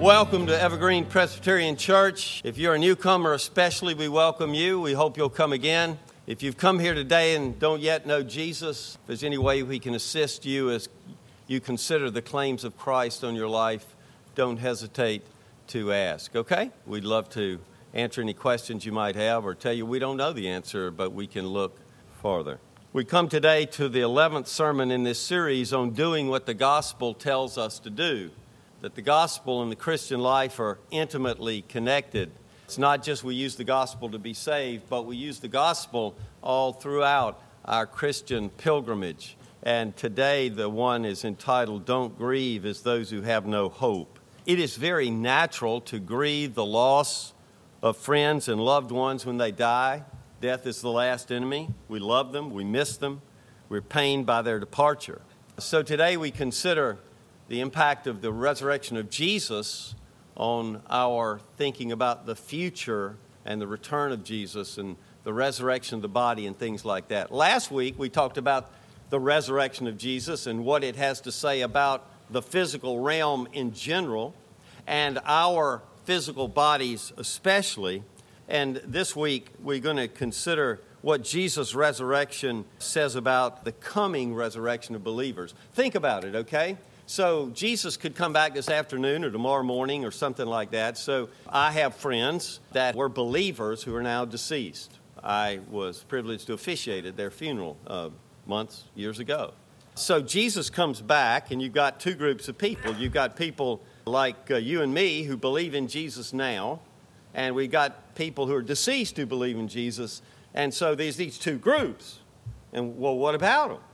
Welcome to Evergreen Presbyterian Church. If you're a newcomer especially, we welcome you. We hope you'll come again. If you've come here today and don't yet know Jesus, if there's any way we can assist you as you consider the claims of Christ on your life, don't hesitate to ask, okay? We'd love to answer any questions you might have or tell you we don't know the answer, but we can look farther. We come today to the 11th sermon in this series on doing what the gospel tells us to do. That the gospel and the Christian life are intimately connected. It's not just we use the gospel to be saved, but we use the gospel all throughout our Christian pilgrimage. And today the one is entitled, Don't Grieve as Those Who Have No Hope. It is very natural to grieve the loss of friends and loved ones when they die. Death is the last enemy. We love them, we miss them, we're pained by their departure. So today we consider the impact of the resurrection of Jesus on our thinking about the future and the return of Jesus and the resurrection of the body and things like that. Last week, we talked about the resurrection of Jesus and what it has to say about the physical realm in general and our physical bodies especially. And this week, we're going to consider what Jesus' resurrection says about the coming resurrection of believers. Think about it, okay? So Jesus could come back this afternoon or tomorrow morning or something like that. So I have friends that were believers who are now deceased. I was privileged to officiate at their funeral years ago. So Jesus comes back, and you've got two groups of people. You've got people like you and me who believe in Jesus now, and we've got people who are deceased who believe in Jesus. And so there's these two groups. And, well, what about them?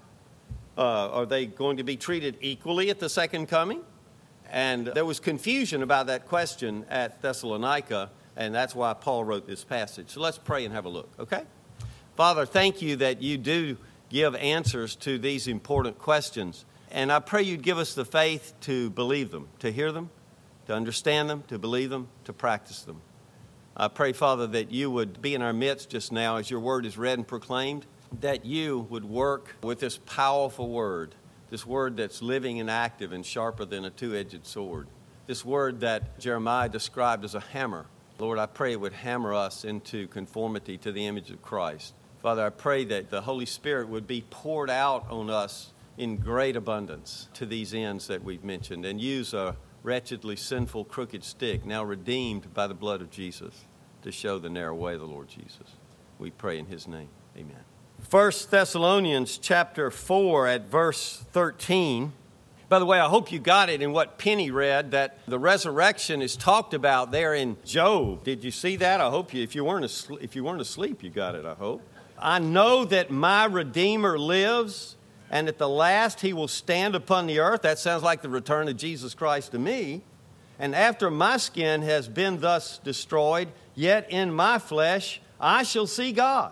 Are they going to be treated equally at the second coming? And there was confusion about that question at Thessalonica, and that's why Paul wrote this passage. So let's pray and have a look, okay? Father, thank you that you do give answers to these important questions. And I pray you'd give us the faith to believe them, to hear them, to understand them, to believe them, to practice them. I pray, Father, that you would be in our midst just now as your word is read and proclaimed, that you would work with this powerful word, this word that's living and active and sharper than a two-edged sword, this word that Jeremiah described as a hammer. Lord, I pray it would hammer us into conformity to the image of Christ. Father, I pray that the Holy Spirit would be poured out on us in great abundance to these ends that we've mentioned, and use a wretchedly sinful, crooked stick, now redeemed by the blood of Jesus, to show the narrow way of the Lord Jesus. We pray in his name. Amen. 1 Thessalonians chapter 4 at verse 13. By the way, I hope you got it in what Penny read, that the resurrection is talked about there in Job. Did you see that? I hope you, if you weren't asleep, you got it, I hope. I know that my Redeemer lives, and at the last he will stand upon the earth. That sounds like the return of Jesus Christ to me. And after my skin has been thus destroyed, yet in my flesh I shall see God,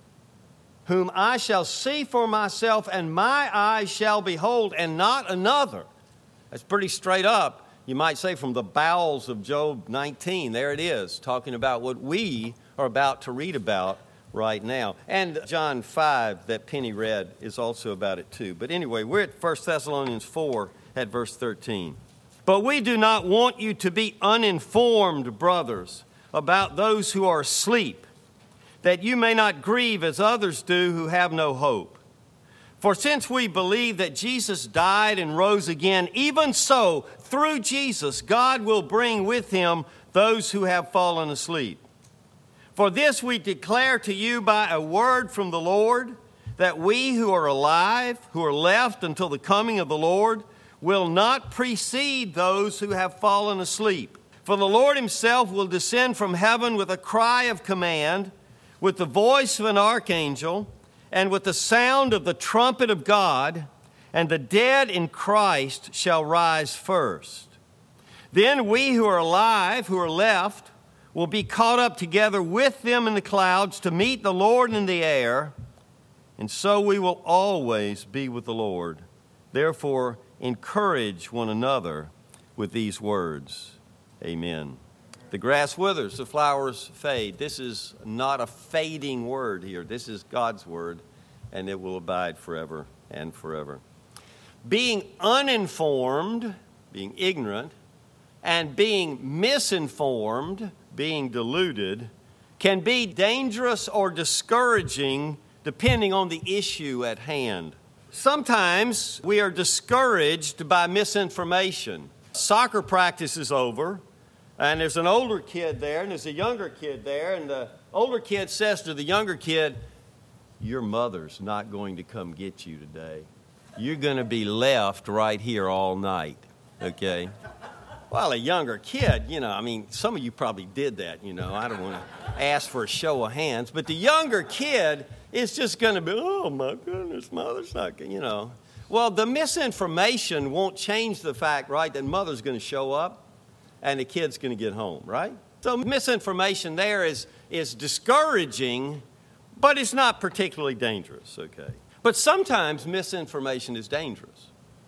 whom I shall see for myself, and my eyes shall behold, and not another. That's pretty straight up. You might say from the bowels of Job 19. There it is, talking about what we are about to read about right now. And John 5 that Penny read is also about it too. But anyway, we're at 1 Thessalonians 4 at verse 13. But we do not want you to be uninformed, brothers, about those who are asleep, that you may not grieve as others do who have no hope. For since we believe that Jesus died and rose again, even so, through Jesus, God will bring with him those who have fallen asleep. For this we declare to you by a word from the Lord, that we who are alive, who are left until the coming of the Lord, will not precede those who have fallen asleep. For the Lord himself will descend from heaven with a cry of command, with the voice of an archangel, and with the sound of the trumpet of God, and the dead in Christ shall rise first. Then we who are alive, who are left, will be caught up together with them in the clouds to meet the Lord in the air, and so we will always be with the Lord. Therefore, encourage one another with these words. Amen. The grass withers, the flowers fade. This is not a fading word here. This is God's word, and it will abide forever and forever. Being uninformed, being ignorant, and being misinformed, being deluded, can be dangerous or discouraging depending on the issue at hand. Sometimes we are discouraged by misinformation. Soccer practice is over, and there's an older kid there, and there's a younger kid there, and the older kid says to the younger kid, "Your mother's not going to come get you today. You're going to be left right here all night," okay? Well, a younger kid, some of you probably did that, I don't want to ask for a show of hands, but the younger kid is just going to be, "Oh, my goodness, mother's not going to, Well, the misinformation won't change the fact, right, that mother's going to show up and the kid's going to get home, right? So misinformation there is discouraging, but it's not particularly dangerous, okay? But sometimes misinformation is dangerous.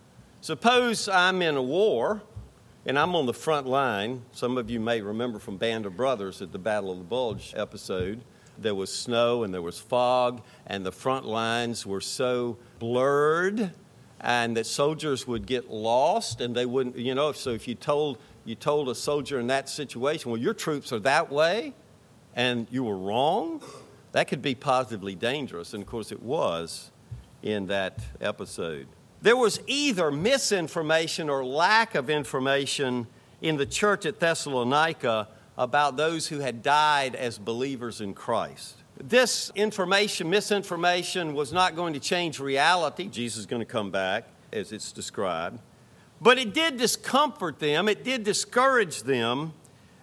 Suppose I'm in a war, and I'm on the front line. Some of you may remember from Band of Brothers at the Battle of the Bulge episode. There was snow and there was fog, and the front lines were so blurred, and that soldiers would get lost, and they wouldn't, so if you told a soldier in that situation, well, your troops are that way, and you were wrong, that could be positively dangerous. And of course it was in that episode. There was either misinformation or lack of information in the church at Thessalonica about those who had died as believers in Christ. This misinformation was not going to change reality. Jesus is going to come back, as it's described. But it did discomfort them, it did discourage them,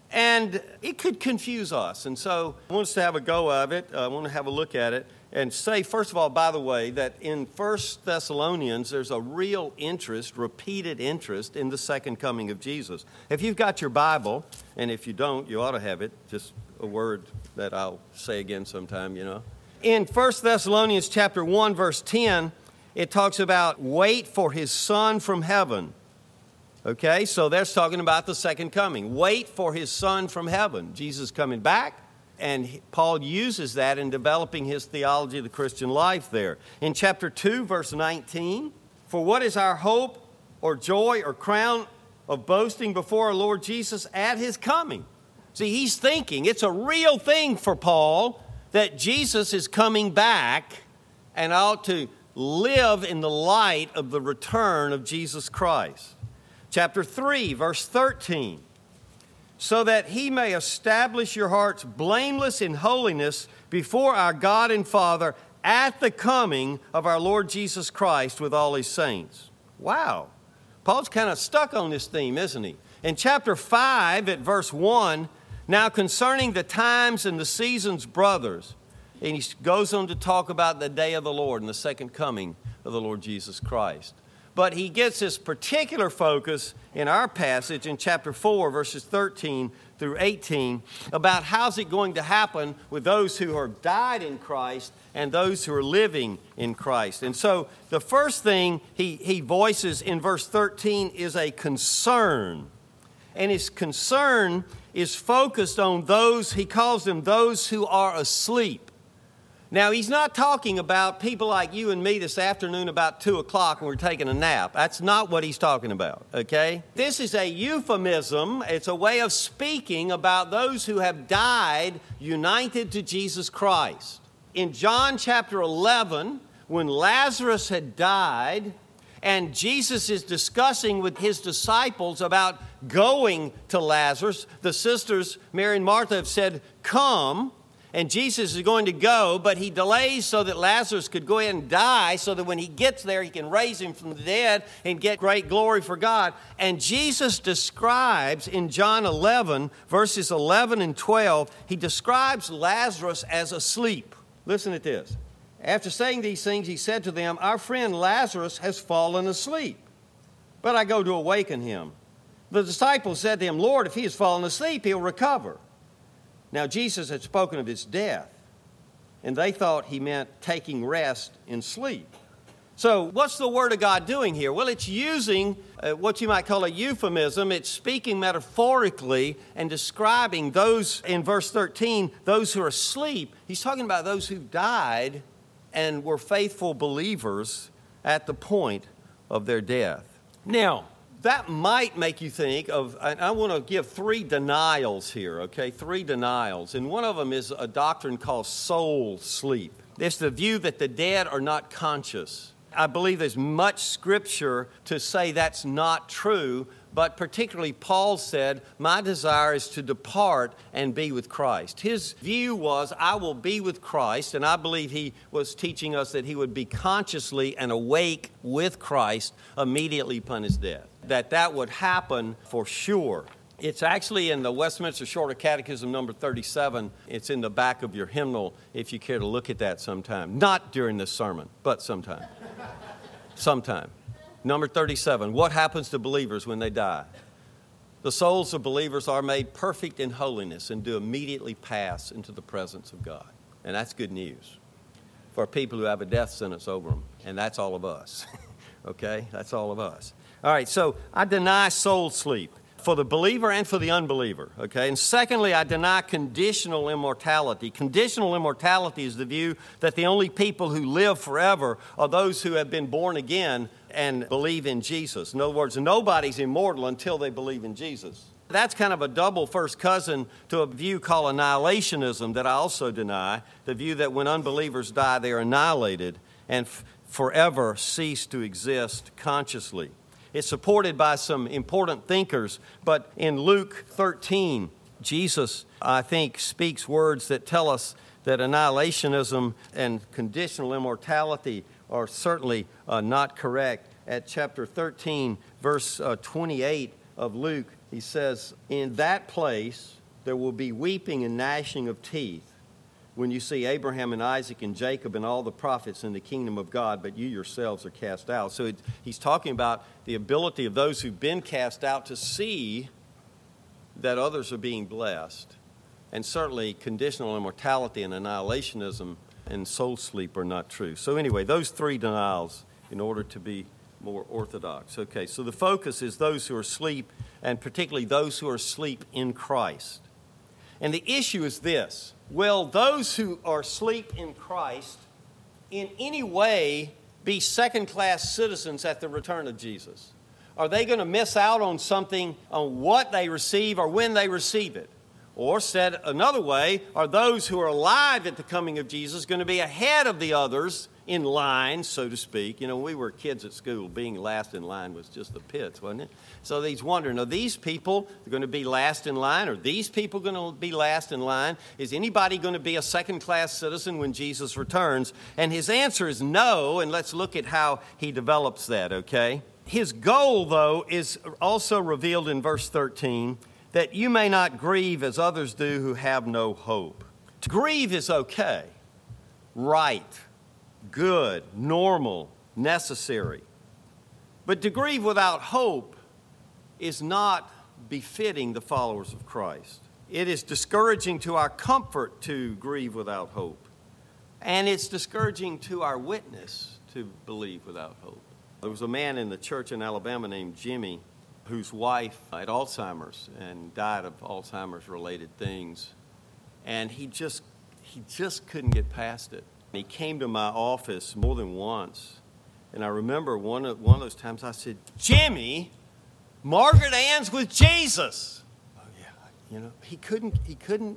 and it could confuse us. And so I want us to have a go of it. I want to have a look at it. And say, first of all, by the way, that in 1 Thessalonians, there's a real interest, repeated interest in the second coming of Jesus. If you've got your Bible, and if you don't, you ought to have it, just a word that I'll say again sometime, In 1 Thessalonians chapter 1, verse 10, it talks about wait for his Son from heaven. Okay, so that's talking about the second coming. Wait for his Son from heaven. Jesus coming back. And Paul uses that in developing his theology of the Christian life there. In chapter 2, verse 19, "For what is our hope or joy or crown of boasting before our Lord Jesus at his coming?" See, he's thinking, it's a real thing for Paul that Jesus is coming back and ought to live in the light of the return of Jesus Christ. Chapter 3, verse 13. "So that he may establish your hearts blameless in holiness before our God and Father at the coming of our Lord Jesus Christ with all his saints." Wow. Paul's kind of stuck on this theme, isn't he? In chapter 5 at verse 1, "Now concerning the times and the seasons, brothers," and he goes on to talk about the day of the Lord and the second coming of the Lord Jesus Christ. But he gets his particular focus in our passage in chapter 4, verses 13 through 18, about how's it going to happen with those who have died in Christ and those who are living in Christ. And so the first thing he voices in verse 13 is a concern. And his concern is focused on those, he calls them those who are asleep. Now, he's not talking about people like you and me this afternoon about 2 o'clock and we're taking a nap. That's not what he's talking about, okay? This is a euphemism. It's a way of speaking about those who have died united to Jesus Christ. In John chapter 11, when Lazarus had died, and Jesus is discussing with his disciples about going to Lazarus, the sisters, Mary and Martha, have said, "Come." And Jesus is going to go, but he delays so that Lazarus could go ahead and die so that when he gets there, he can raise him from the dead and get great glory for God. And Jesus describes in John 11, verses 11 and 12, he describes Lazarus as asleep. Listen to this. "After saying these things, he said to them, 'Our friend Lazarus has fallen asleep, but I go to awaken him.' The disciples said to him, 'Lord, if he has fallen asleep, he'll recover.' Now, Jesus had spoken of his death, and they thought he meant taking rest in sleep. So what's the Word of God doing here? Well, it's using what you might call a euphemism. It's speaking metaphorically and describing those, in verse 13, those who are asleep. He's talking about those who died and were faithful believers at the point of their death. Now, that might make you think of, I want to give 3 denials here, okay? 3 denials. And one of them is a doctrine called soul sleep. It's the view that the dead are not conscious. I believe there's much scripture to say that's not true, but particularly Paul said, my desire is to depart and be with Christ. His view was, I will be with Christ, and I believe he was teaching us that he would be consciously and awake with Christ immediately upon his death. That would happen for sure. It's actually in the Westminster Shorter Catechism, number 37. It's in the back of your hymnal if you care to look at that sometime. Not during this sermon, but sometime. Sometime. Number 37. What happens to believers when they die? The souls of believers are made perfect in holiness and do immediately pass into the presence of God. And that's good news for people who have a death sentence over them. And that's all of us. Okay? That's all of us. All right, so I deny soul sleep for the believer and for the unbeliever, okay? And secondly, I deny conditional immortality. Conditional immortality is the view that the only people who live forever are those who have been born again and believe in Jesus. In other words, nobody's immortal until they believe in Jesus. That's kind of a double first cousin to a view called annihilationism that I also deny, the view that when unbelievers die, they are annihilated and forever cease to exist consciously. It's supported by some important thinkers, but in Luke 13, Jesus, I think, speaks words that tell us that annihilationism and conditional immortality are certainly not correct. At chapter 13, verse 28 of Luke, he says, in that place there will be weeping and gnashing of teeth when you see Abraham and Isaac and Jacob and all the prophets in the kingdom of God, but you yourselves are cast out. So he's talking about the ability of those who've been cast out to see that others are being blessed. And certainly conditional immortality and annihilationism and soul sleep are not true. So anyway, those 3 denials in order to be more orthodox. Okay, so the focus is those who are asleep, and particularly those who are asleep in Christ. And the issue is this. Will those who are asleep in Christ in any way be second-class citizens at the return of Jesus? Are they going to miss out on something, on what they receive or when they receive it? Or said another way, are those who are alive at the coming of Jesus going to be ahead of the others in line, so to speak? You know, we were kids at school. Being last in line was just the pits, wasn't it? So he's wondering, are these people going to be last in line? Are these people going to be last in line? Is anybody going to be a second-class citizen when Jesus returns? And his answer is no, and let's look at how he develops that, okay? His goal, though, is also revealed in verse 13, that you may not grieve as others do who have no hope. To grieve is okay, right, good, normal, necessary. But to grieve without hope is not befitting the followers of Christ. It is discouraging to our comfort to grieve without hope. And it's discouraging to our witness to believe without hope. There was a man in the church in Alabama named Jimmy whose wife had Alzheimer's and died of Alzheimer's-related things. And he just couldn't get past it. He came to my office more than once. And I remember one of those times I said, Jimmy, Margaret Ann's with Jesus. Oh yeah, you know, he couldn't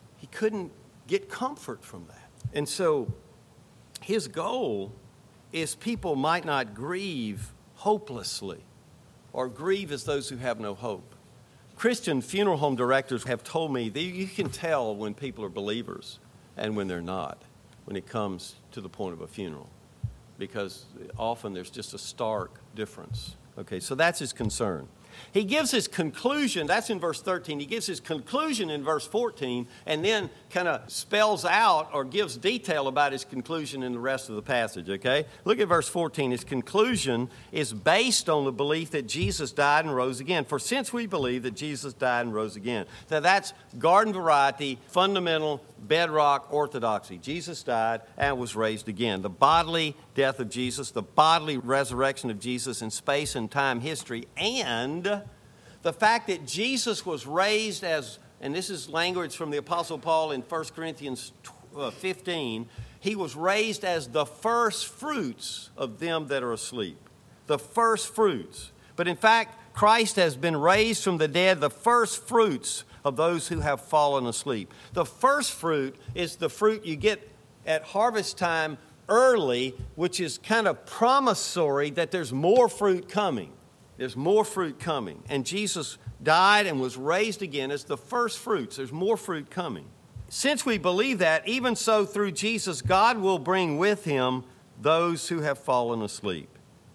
get comfort from that. And so his goal is people might not grieve hopelessly or grieve as those who have no hope. Christian funeral home directors have told me that you can tell when people are believers and when they're not, when it comes to the point of a funeral, because often there's just a stark difference. Okay, so that's his concern. He gives his conclusion, that's in verse 13, he gives his conclusion in verse 14, and then kind of spells out or gives detail about his conclusion in the rest of the passage, okay? Look at verse 14. His conclusion is based on the belief that Jesus died and rose again. For since we believe that Jesus died and rose again. Now that's garden variety, fundamental, bedrock orthodoxy. Jesus died and was raised again. The bodily death of Jesus, the bodily resurrection of Jesus in space and time history, and the fact that Jesus was raised as, and this is language from the Apostle Paul in 1 Corinthians 15, he was raised as the first fruits of them that are asleep. The first fruits. But in fact, Christ has been raised from the dead, the first fruits of those who have fallen asleep. The first fruit is the fruit you get at harvest time early, which is kind of promissory that there's more fruit coming. There's more fruit coming. And Jesus died and was raised again as the first fruits. There's more fruit coming. Since we believe that, even so through Jesus, God will bring with him those who have fallen asleep.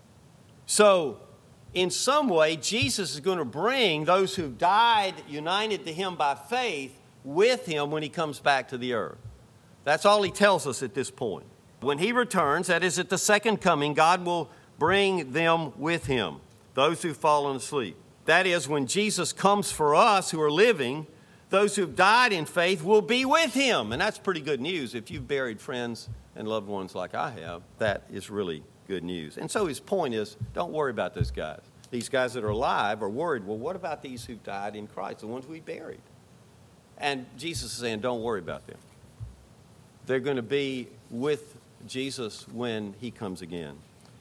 So, in some way, Jesus is going to bring those who died united to him by faith with him when he comes back to the earth. That's all he tells us at this point. When he returns, that is at the second coming, God will bring them with him, those who've fallen asleep. That is, when Jesus comes for us who are living, those who've died in faith will be with him. And that's pretty good news. If you've buried friends and loved ones like I have, that is really good news. And so his point is, don't worry about those guys. These guys that are alive are worried, well, what about these who've died in Christ, the ones we buried? And Jesus is saying, don't worry about them. They're going to be with Jesus when he comes again.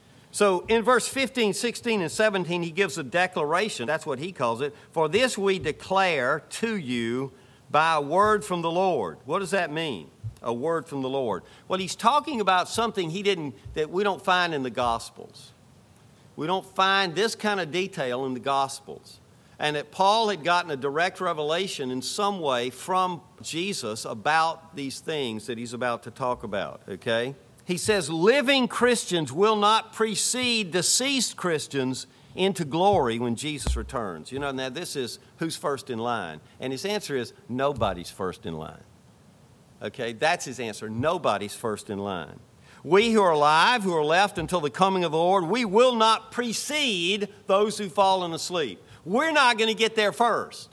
So in verse 15, 16, and 17, he gives a declaration. That's what he calls it. For this we declare to you by a word from the Lord. What does that mean? A word from the Lord. Well, he's talking about something that we don't find in the Gospels. We don't find this kind of detail in the Gospels. And that Paul had gotten a direct revelation in some way from Jesus about these things that he's about to talk about, okay? He says, living Christians will not precede deceased Christians into glory when Jesus returns. You know, now this is who's first in line. And his answer is, nobody's first in line. Okay, that's his answer. Nobody's first in line. We who are alive, who are left until the coming of the Lord, we will not precede those who've fallen asleep. We're not going to get there first.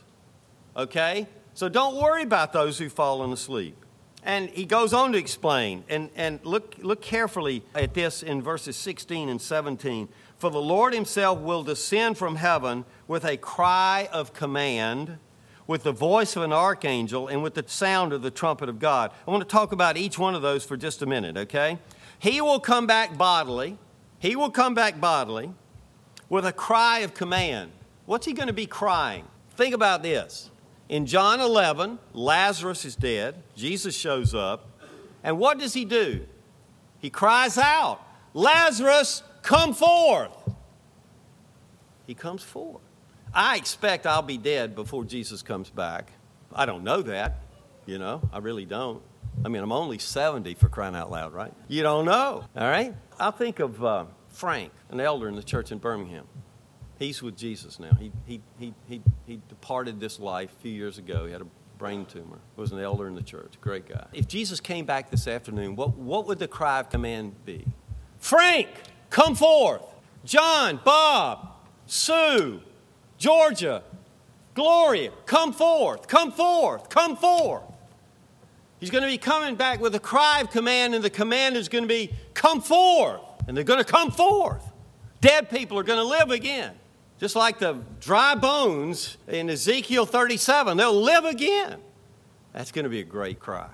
Okay? So don't worry about those who've fallen asleep. And he goes on to explain, and look carefully at this in verses 16 and 17. For the Lord himself will descend from heaven with a cry of command, with the voice of an archangel, and with the sound of the trumpet of God. I want to talk about each one of those for just a minute, okay? He will come back bodily. He will come back bodily with a cry of command. What's he going to be crying? Think about this. In John 11, Lazarus is dead. Jesus shows up. And what does he do? He cries out, Lazarus, come forth. He comes forth. I expect I'll be dead before Jesus comes back. I don't know that, you know. I really don't. I mean, I'm only 70 for crying out loud, right? You don't know, all right? I'll think of Frank, an elder in the church in Birmingham. He's with Jesus now. He departed this life a few years ago. He had a brain tumor. He was an elder in the church. Great guy. If Jesus came back this afternoon, what would the cry of command be? Frank, come forth. John, Bob, Sue, Georgia, Gloria, come forth, come forth, come forth. He's going to be coming back with a cry of command, and the command is going to be, come forth. And they're going to come forth. Dead people are going to live again. Just like the dry bones in Ezekiel 37, they'll live again. That's going to be a great cry.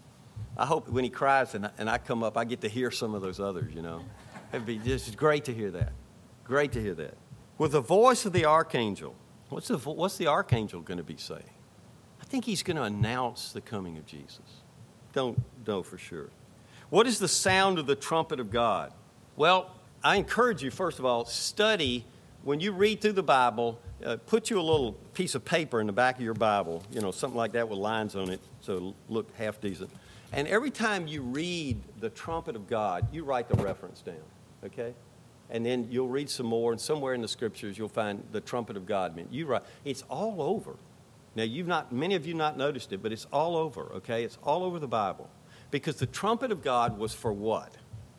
I hope when he cries and I come up, I get to hear some of those others, you know. It'd be just great to hear that. Great to hear that. With the voice of the archangel, what's the archangel going to be saying? I think he's going to announce the coming of Jesus. Don't know for sure. What is the sound of the trumpet of God? Well, I encourage you, first of all, study. When you read through the Bible, put you a little piece of paper in the back of your Bible, you know, something like that with lines on it, so it'll look half decent. And every time you read the trumpet of God, you write the reference down, okay? And then you'll read some more, and somewhere in the Scriptures you'll find the trumpet of God. You write. It's all over. Now, many of you not noticed it, but it's all over, okay? It's all over the Bible. Because the trumpet of God was for what?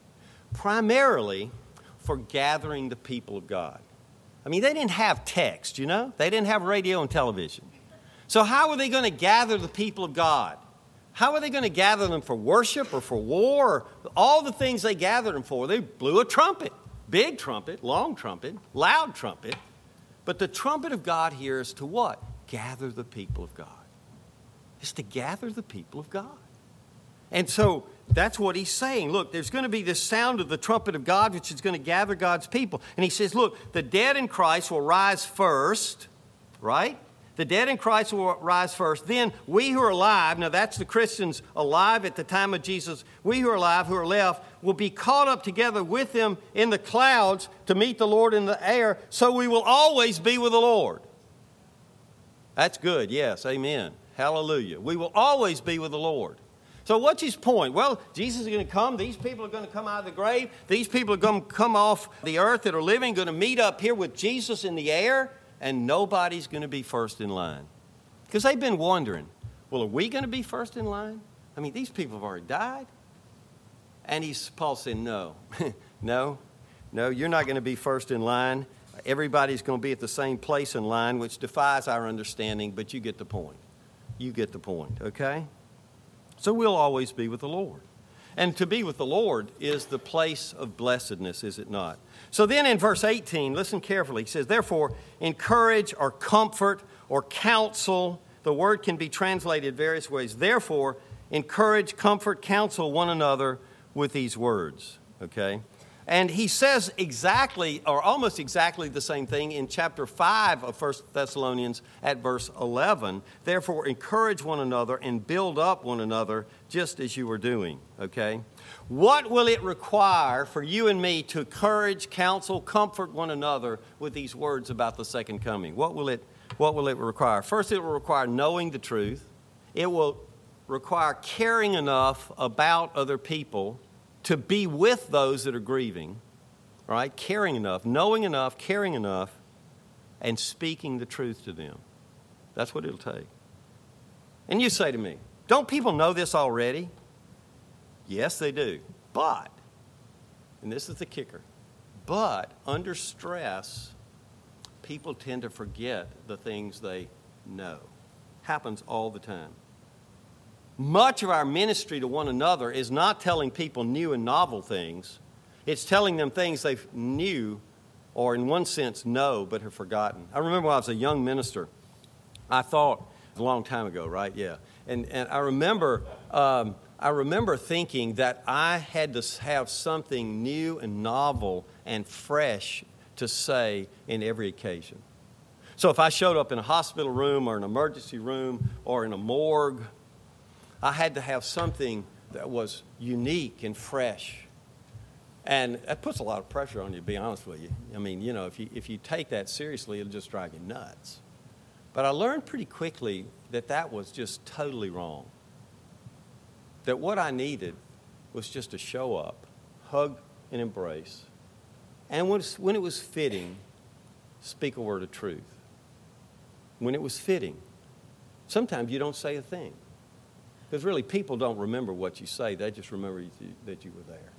Primarily for gathering the people of God. I mean, they didn't have text, you know? They didn't have radio and television. So how were they going to gather the people of God? How are they going to gather them for worship or for war? Or all the things they gathered them for. They blew a trumpet. Big trumpet, long trumpet, loud trumpet. But the trumpet of God here is to what? Gather the people of God. It's to gather the people of God. And so That's what he's saying. Look, there's going to be this sound of the trumpet of God, which is going to gather God's people. And he says, look, the dead in Christ will rise first, right? The dead in Christ will rise first. Then we who are alive, now that's the Christians alive at the time of Jesus, we who are alive, who are left, will be caught up together with them in the clouds to meet the Lord in the air, so we will always be with the Lord. That's good, yes, amen. Hallelujah. We will always be with the Lord. So what's his point? Well, Jesus is going to come. These people are going to come out of the grave. These people are going to come off the earth that are living, going to meet up here with Jesus in the air, and nobody's going to be first in line. Because they've been wondering, well, are we going to be first in line? I mean, these people have already died. And Paul said, no, no, you're not going to be first in line. Everybody's going to be at the same place in line, which defies our understanding, but you get the point. You get the point, okay? So we'll always be with the Lord. And to be with the Lord is the place of blessedness, is it not? So then in verse 18, listen carefully. He says, therefore, encourage or comfort or counsel. The word can be translated various ways. Therefore, encourage, comfort, counsel one another with these words, okay? And he says exactly, or almost exactly the same thing in chapter 5 of 1 Thessalonians at verse 11. Therefore, encourage one another and build up one another just as you are doing, okay? What will it require for you and me to encourage, counsel, comfort one another with these words about the second coming? What will it require? First, it will require knowing the truth. It will require caring enough about other people to be with those that are grieving, right? Caring enough, knowing enough, caring enough, and speaking the truth to them. That's what it'll take. And you say to me, don't people know this already? Yes, they do. But, and this is the kicker, but under stress, people tend to forget the things they know. Happens all the time. Much of our ministry to one another is not telling people new and novel things. It's telling them things they knew or in one sense know but have forgotten. I remember when I was a young minister, I thought, a long time ago, right? Yeah. And I remember thinking that I had to have something new and novel and fresh to say in every occasion. So if I showed up in a hospital room or an emergency room or in a morgue, I had to have something that was unique and fresh. And that puts a lot of pressure on you, to be honest with you. I mean, you know, if you take that seriously, it'll just drive you nuts. But I learned pretty quickly that that was just totally wrong. That what I needed was just to show up, hug and embrace, and when it was fitting, speak a word of truth. When it was fitting. Sometimes you don't say a thing. Because really, people don't remember what you say. They just remember that you were there.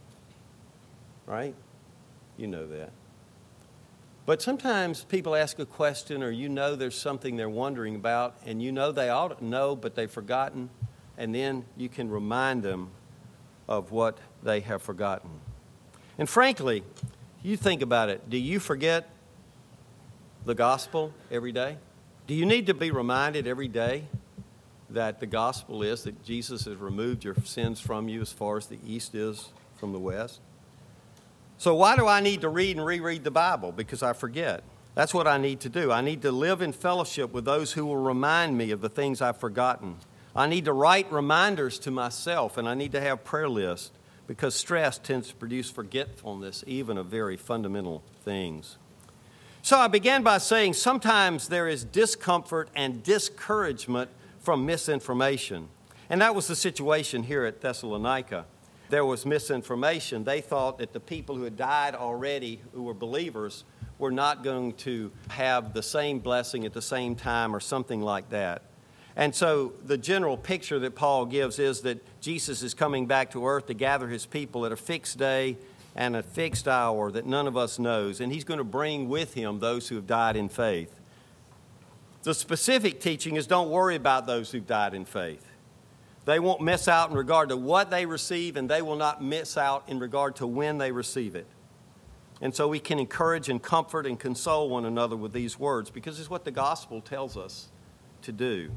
Right? You know that. But sometimes people ask a question or you know there's something they're wondering about and you know they ought to know but they've forgotten, and then you can remind them of what they have forgotten. And frankly, you think about it. Do you forget the gospel every day? Do you need to be reminded every day that the gospel is that Jesus has removed your sins from you as far as the east is from the west? So why do I need to read and reread the Bible? Because I forget. That's what I need to do. I need to live in fellowship with those who will remind me of the things I've forgotten. I need to write reminders to myself, and I need to have prayer lists because stress tends to produce forgetfulness even of very fundamental things. So I began by saying sometimes there is discomfort and discouragement from misinformation. And that was the situation here at Thessalonica. There was misinformation. They thought that the people who had died already, who were believers, were not going to have the same blessing at the same time or something like that. And so the general picture that Paul gives is that Jesus is coming back to earth to gather his people at a fixed day and a fixed hour that none of us knows. And he's going to bring with him those who have died in faith. The specific teaching is don't worry about those who've died in faith. They won't miss out in regard to what they receive, and they will not miss out in regard to when they receive it. And so we can encourage and comfort and console one another with these words because it's what the gospel tells us to do.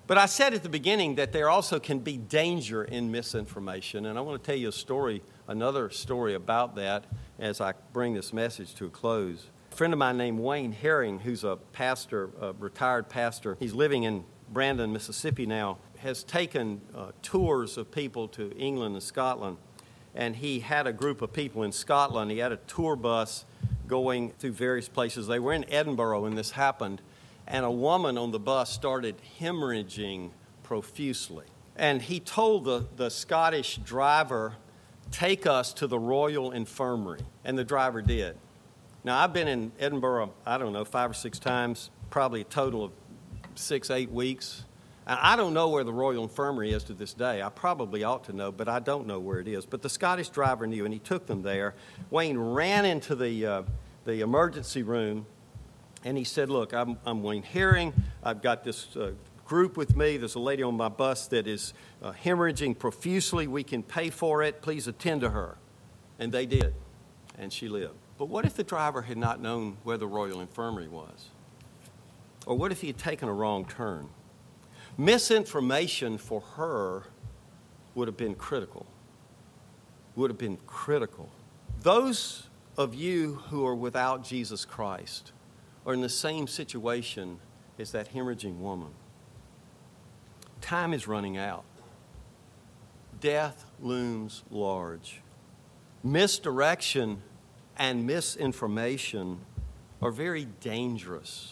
But I said at the beginning that there also can be danger in misinformation, and I want to tell you another story about that as I bring this message to a close. A friend of mine named Wayne Herring, who's a pastor, a retired pastor, he's living in Brandon, Mississippi now, has taken tours of people to England and Scotland, and he had a group of people in Scotland. He had a tour bus going through various places. They were in Edinburgh when this happened, and a woman on the bus started hemorrhaging profusely. And he told the Scottish driver, "Take us to the Royal Infirmary," and the driver did. Now, I've been in Edinburgh, 5 or 6 times, probably a total of 6-8 weeks. And I don't know where the Royal Infirmary is to this day. I probably ought to know, but I don't know where it is. But the Scottish driver knew, and he took them there. Wayne ran into the emergency room, and he said, "Look, I'm Wayne Herring. I've got this group with me. There's a lady on my bus that is hemorrhaging profusely. We can pay for it. Please attend to her." And they did, and she lived. But what if the driver had not known where the Royal Infirmary was? Or what if he had taken a wrong turn? Misinformation for her would have been critical. Would have been critical. Those of you who are without Jesus Christ are in the same situation as that hemorrhaging woman. Time is running out. Death looms large. Misdirection and misinformation are very dangerous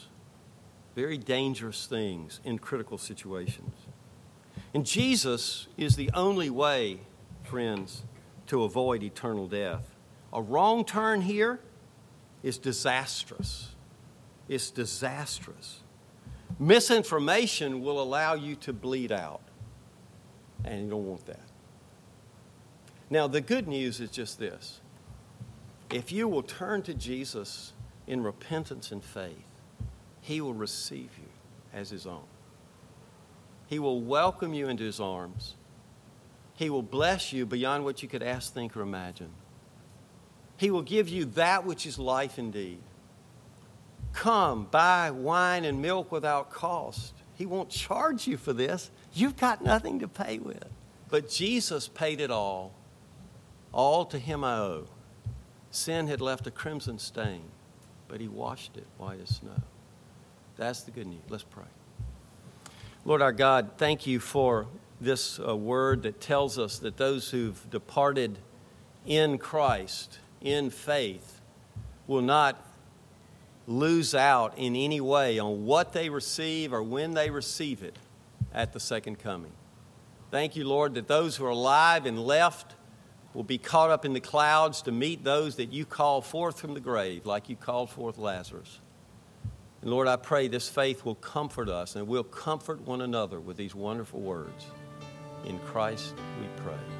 things in critical situations. And Jesus is the only way, friends, to avoid eternal death. A wrong turn here is disastrous. It's disastrous. Misinformation will allow you to bleed out, and you don't want that. Now, the good news is just this. If you will turn to Jesus in repentance and faith, He will receive you as His own. He will welcome you into His arms. He will bless you beyond what you could ask, think, or imagine. He will give you that which is life indeed. Come, buy wine and milk without cost. He won't charge you for this. You've got nothing to pay with. But Jesus paid it all. All to Him I owe. Sin had left a crimson stain, but He washed it white as snow. That's the good news. Let's pray. Lord our God, thank You for this word that tells us that those who've departed in Christ, in faith, will not lose out in any way on what they receive or when they receive it at the second coming. Thank You, Lord, that those who are alive and left will be caught up in the clouds to meet those that You call forth from the grave, like You called forth Lazarus. And Lord, I pray this faith will comfort us and we'll comfort one another with these wonderful words. In Christ we pray.